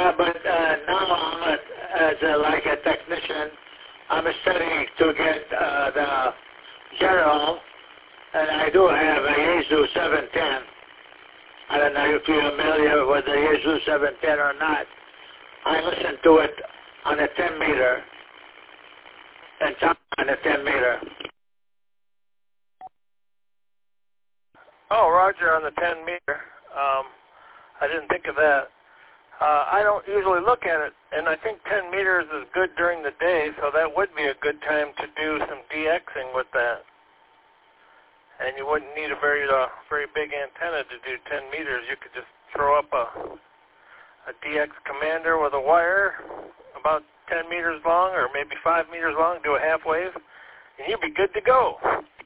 Yeah, but now I'm like a technician. I'm studying to get the general, and I do have a Yaesu 710. I don't know if you're familiar with the Yaesu 710 or not. I listen to it on a 10 meter and talk on a 10 meter. Oh, Roger, on the 10 meter. I didn't think of that. I don't usually look at it, and I think 10 meters is good during the day, so that would be a good time to do some DXing with that. And you wouldn't need a very big antenna to do 10 meters. You could just throw up a DX commander with a wire about 10 meters long or maybe 5 meters long, do a half wave, and you'd be good to go.